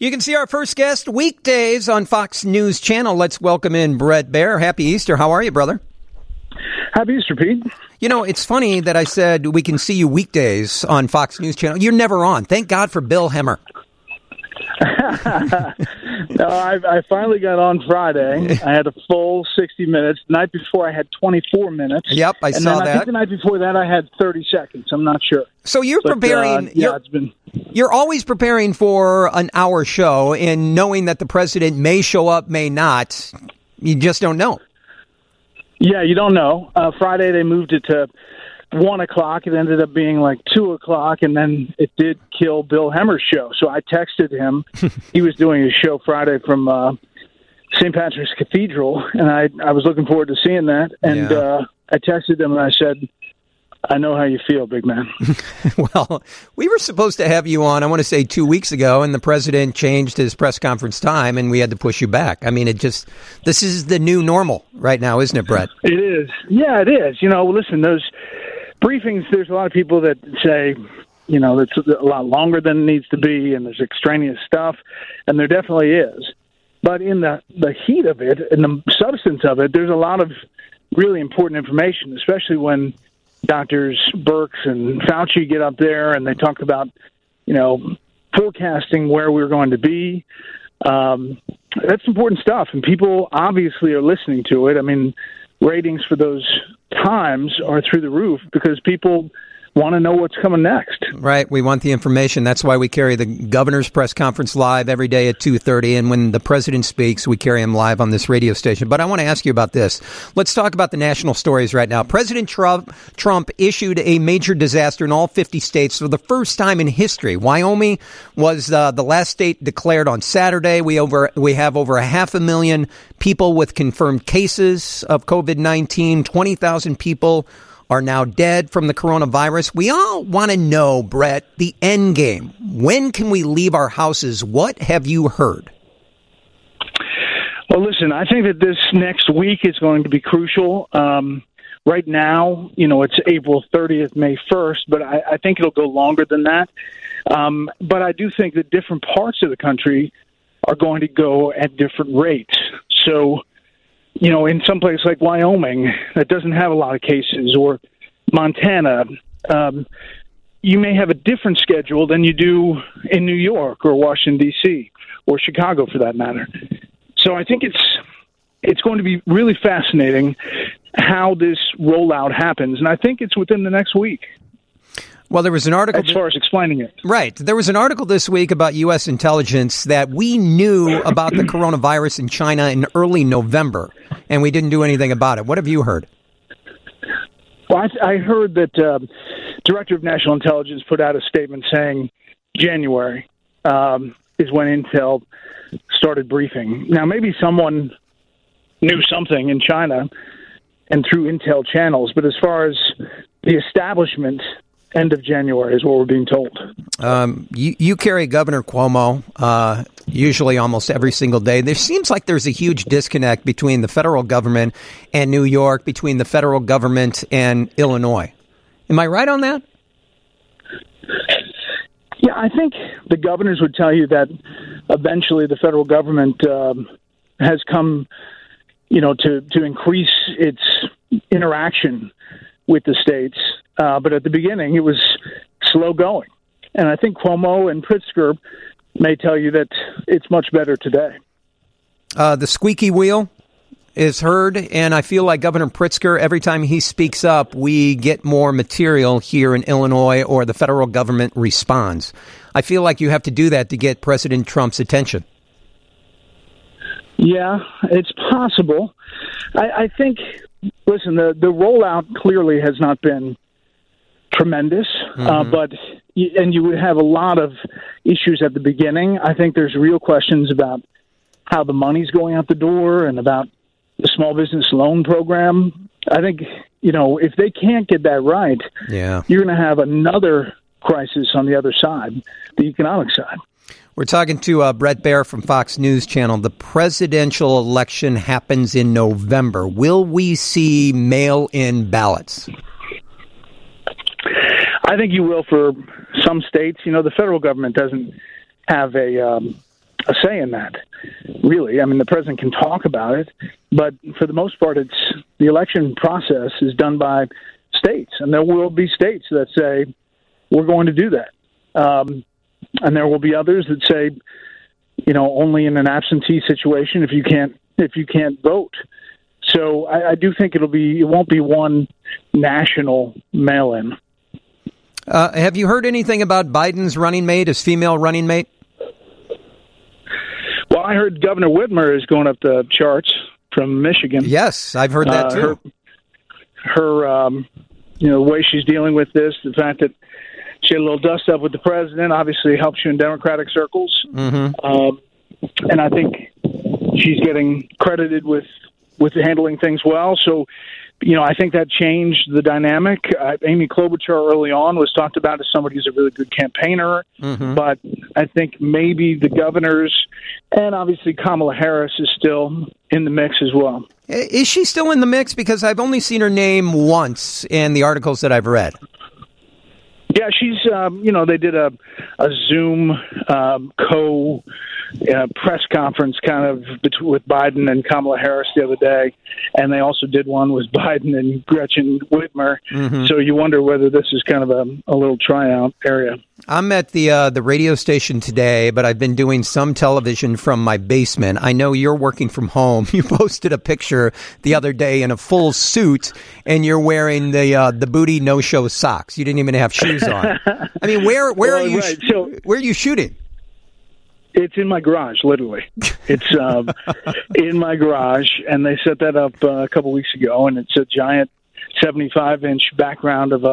You can see our first guest weekdays on Fox News Channel. Let's welcome in Bret Baier. Happy Easter. How are you, brother? Happy Easter, Pete. You know, it's funny that I said we can see you weekdays on Fox News Channel. You're never on. Thank God for Bill Hemmer. No, I finally got on Friday. I had a full 60 minutes. The night before, I had 24 minutes. Yep, I saw that. I think the night before that, I had 30 seconds. I'm not sure. So you're preparing. It's been. You're always preparing for an hour show, and knowing that the president may show up, may not. You just don't know. Yeah, you don't know. Friday, they moved it to 1 o'clock. It ended up being like 2 o'clock, and then it did kill Bill Hemmer's show. So I texted him. He was doing his show Friday from St. Patrick's Cathedral, and I was looking forward to seeing that. And I texted him, and I said, I know how you feel, big man. Well, we were supposed to have you on, I want to say 2 weeks ago, and the president changed his press conference time, and we had to push you back. I mean, this is the new normal right now, isn't it, Bret? It is. Yeah, it is. You know, listen, those briefings, there's a lot of people that say, you know, it's a lot longer than it needs to be, and there's extraneous stuff, and there definitely is. But in the heat of it and the substance of it, there's a lot of really important information, especially when Doctors Birx and Fauci get up there and they talk about, you know, forecasting where we're going to be. That's important stuff, and people obviously are listening to it. I mean, ratings for those times are through the roof because people want to know what's coming next. Right. We want the information. That's why we carry the governor's press conference live every day at 2:30. And when the president speaks, we carry him live on this radio station. But I want to ask you about this. Let's talk about the national stories right now. President Trump issued a major disaster in all 50 states for the first time in history. Wyoming was the last state declared on Saturday. We have over 500,000 people with confirmed cases of COVID-19. 20,000 people are now dead from the coronavirus. We all want to know, Bret, the end game. When can we leave our houses? What have you heard? Well, listen, I think that this next week is going to be crucial. Right now, you know, it's April 30th, May 1st, but I think it'll go longer than that. But I do think that different parts of the country are going to go at different rates. So, you know, in some place like Wyoming that doesn't have a lot of cases, or Montana, you may have a different schedule than you do in New York or Washington, D.C., or Chicago for that matter. So I think it's going to be really fascinating how this rollout happens, and I think it's within the next week. Well, there was an article... As far as explaining it. Right. There was an article this week about U.S. intelligence that we knew about the coronavirus in China in early November, and we didn't do anything about it. What have you heard? Well, I heard that Director of National Intelligence put out a statement saying January is when Intel started briefing. Now, maybe someone knew something in China and through Intel channels, but as far as the establishment, end of January is what we're being told. You carry Governor Cuomo usually almost every single day. There seems like there's a huge disconnect between the federal government and New York, between the federal government and Illinois. Am I right on that? Yeah, I think the governors would tell you that eventually the federal government has come, you know, to increase its interaction with the states. But at the beginning, it was slow going. And I think Cuomo and Pritzker may tell you that it's much better today. The squeaky wheel is heard, and I feel like Governor Pritzker, every time he speaks up, we get more material here in Illinois, or the federal government responds. I feel like you have to do that to get President Trump's attention. Yeah, it's possible. I think, listen, the rollout clearly has not been tremendous, and you would have a lot of issues at the beginning. I think there's real questions about how the money's going out the door and about the small business loan program. I think, you know, if they can't get that right, you're going to have another crisis on the other side, the economic side. We're talking to Bret Baier from Fox News Channel. The presidential election happens in November. Will we see mail-in ballots? I think you will for some states. You know, the federal government doesn't have a a say in that, really. I mean, the president can talk about it, but for the most part, the election process is done by states, and there will be states that say, we're going to do that. And there will be others that say, only in an absentee situation if you can't vote. So I do think it won't be one national mail-in. Have you heard anything about Biden's running mate, his female running mate? Well, I heard Governor Whitmer is going up the charts from Michigan. Yes, I've heard that too. Her the way she's dealing with this, the fact that she had a little dust up with the president, obviously helps you in Democratic circles. Mm-hmm. And I think she's getting credited with handling things well. So, I think that changed the dynamic. Amy Klobuchar early on was talked about as somebody who's a really good campaigner. Mm-hmm. But I think maybe the governors and obviously Kamala Harris is still in the mix as well. Is she still in the mix? Because I've only seen her name once in the articles that I've read. Yeah, she's, they did a Zoom press conference kind of with Biden and Kamala Harris the other day, and they also did one with Biden and Gretchen Whitmer. Mm-hmm. So you wonder whether this is kind of a little tryout area. I'm at the radio station today, but I've been doing some television from my basement. I know you're working from home. You posted a picture the other day in a full suit, and you're wearing the booty no-show socks. You didn't even have shoes on. I mean, where are you? Right. Where are you shooting? It's in my garage, literally. It's in my garage, and they set that up a couple weeks ago, and it's a giant 75-inch background of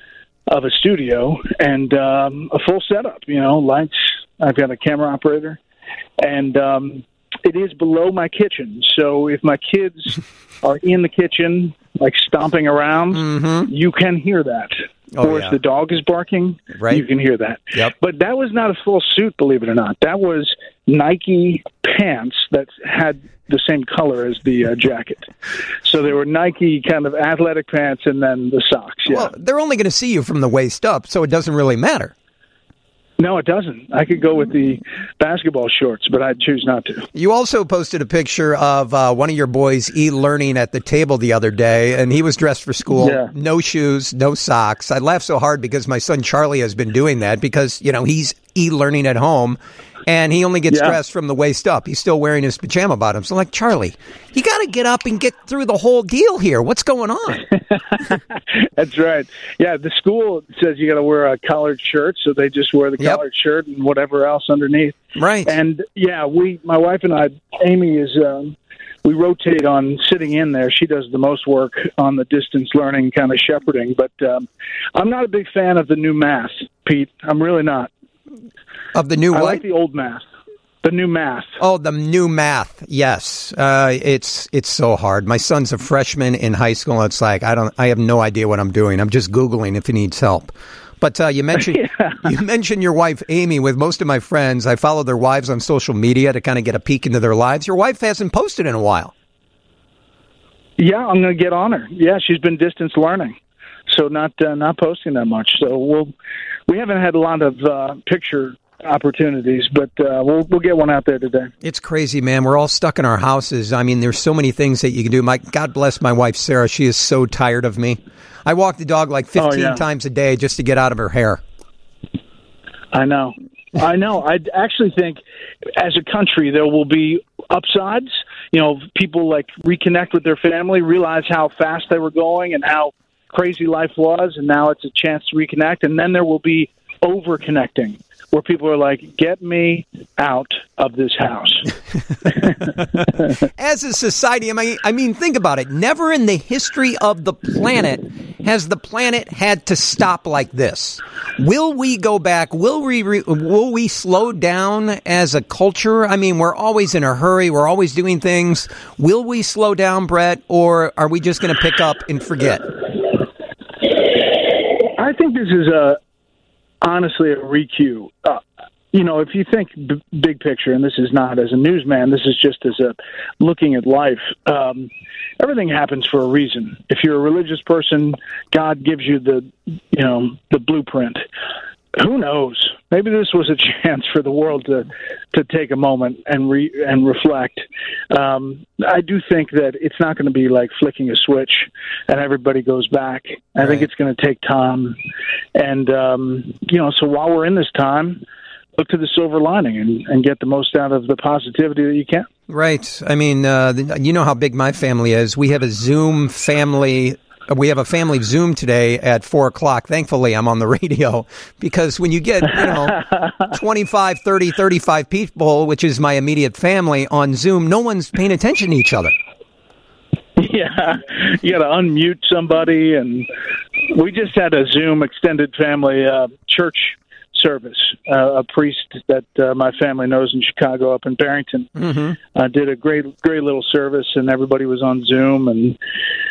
a studio and a full setup. Lights. I've got a camera operator, and it is below my kitchen. So if my kids are in the kitchen, like stomping around, mm-hmm. you can hear that. Or if the dog is barking, right. You can hear that. Yep. But that was not a full suit, believe it or not. That was Nike pants that had the same color as the jacket. So they were Nike kind of athletic pants and then the socks. Yeah. Well, they're only going to see you from the waist up, so it doesn't really matter. No, it doesn't. I could go with the basketball shorts, but I'd choose not to. You also posted a picture of one of your boys e-learning at the table the other day, and he was dressed for school. Yeah. No shoes, no socks. I laughed so hard because my son Charlie has been doing that because, he's e-learning at home, and he only gets dressed from the waist up. He's still wearing his pajama bottoms. So like, Charlie, you got to get up and get through the whole deal here. What's going on? That's right. Yeah, the school says you got to wear a collared shirt, so they just wear the collared shirt and whatever else underneath. Right. And my wife and I, Amy is, we rotate on sitting in there. She does the most work on the distance learning kind of shepherding, but I'm not a big fan of the new math, Pete. I'm really not. Of the new what? I like the old math. The new math. Oh, the new math. Yes. It's so hard. My son's a freshman in high school. It's like, I have no idea what I'm doing. I'm just Googling if he needs help. But you mentioned you mentioned your wife, Amy. With most of my friends, I follow their wives on social media to kind of get a peek into their lives. Your wife hasn't posted in a while. Yeah, I'm going to get on her. Yeah, she's been distance learning, so not posting that much. So we haven't had a lot of picture opportunities, but we'll get one out there today. It's crazy, man. We're all stuck in our houses. I mean, there's so many things that you can do. God bless my wife, Sarah. She is so tired of me. I walk the dog like 15 times a day just to get out of her hair. I know. I actually think as a country there will be upsides. People like reconnect with their family, realize how fast they were going and how crazy life was, and now it's a chance to reconnect. And then there will be over-connecting, where people are like, get me out of this house. As a society, I mean, think about it. Never in the history of the planet has the planet had to stop like this. Will we go back? Will we slow down as a culture? I mean, we're always in a hurry. We're always doing things. Will we slow down, Brett, or are we just going to pick up and forget? I think this is honestly a re-cue. If you think big picture, and this is not as a newsman, this is just as a looking at life, everything happens for a reason. If you're a religious person, God gives you the blueprint. Who knows? Maybe this was a chance for the world to take a moment and reflect. I do think that it's not going to be like flicking a switch and everybody goes back. I think it's going to take time. And, so while we're in this time, look to the silver lining and get the most out of the positivity that you can. Right. I mean, you know how big my family is. We have a Zoom family. We have a family Zoom today at 4:00. Thankfully, I'm on the radio because when you get, 25, 30, 35 people, which is my immediate family on Zoom, no one's paying attention to each other. Yeah, you got to unmute somebody. And we just had a Zoom extended family church service. A priest that my family knows in Chicago up in Barrington did a great little service, and everybody was on Zoom. And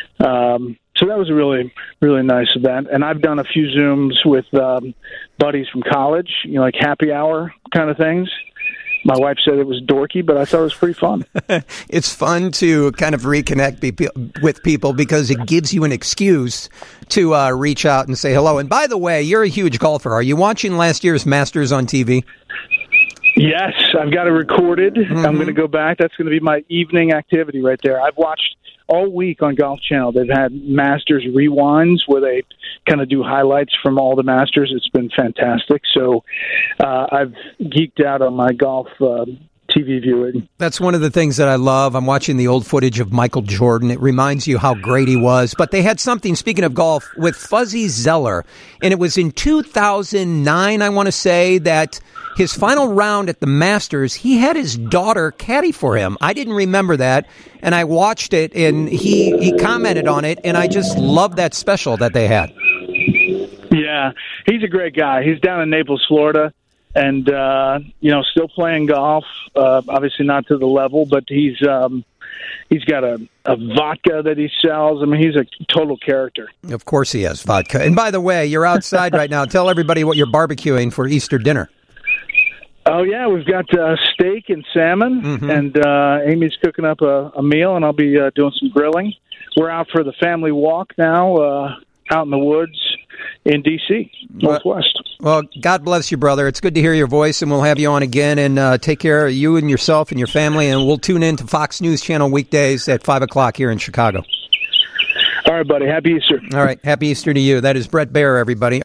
so that was a really, really nice event. And I've done a few Zooms with buddies from college, like happy hour kind of things. My wife said it was dorky, but I thought it was pretty fun. It's fun to kind of reconnect with people because it gives you an excuse to reach out and say hello. And by the way, you're a huge golfer. Are you watching last year's Masters on TV? Yes, I've got it recorded. I'm going to go back. That's going to be my evening activity right there. I've watched all week on Golf Channel. They've had Masters rewinds where they kind of do highlights from all the Masters. It's been fantastic. So I've geeked out on my golf TV viewing. That's one of the things that I love. I'm watching the old footage of Michael Jordan. It reminds you how great he was. But they had something, speaking of golf, with Fuzzy Zeller. And it was in 2009, I want to say, that his final round at the Masters, he had his daughter caddy for him. I didn't remember that. And I watched it, and he commented on it. And I just love that special that they had. Yeah, he's a great guy. He's down in Naples, Florida. And, still playing golf, obviously not to the level, but he's got a vodka that he sells. I mean, he's a total character. Of course he has vodka. And by the way, you're outside right now. Tell everybody what you're barbecuing for Easter dinner. Oh, yeah, we've got steak and salmon, and Amy's cooking up a meal, and I'll be doing some grilling. We're out for the family walk now, out in the woods in D.C., Northwest. Well, God bless you, brother. It's good to hear your voice, and we'll have you on again. And take care of you and yourself and your family, and we'll tune in to Fox News Channel weekdays at 5 o'clock here in Chicago. All right, buddy. Happy Easter. All right. Happy Easter to you. That is Bret Baier, everybody.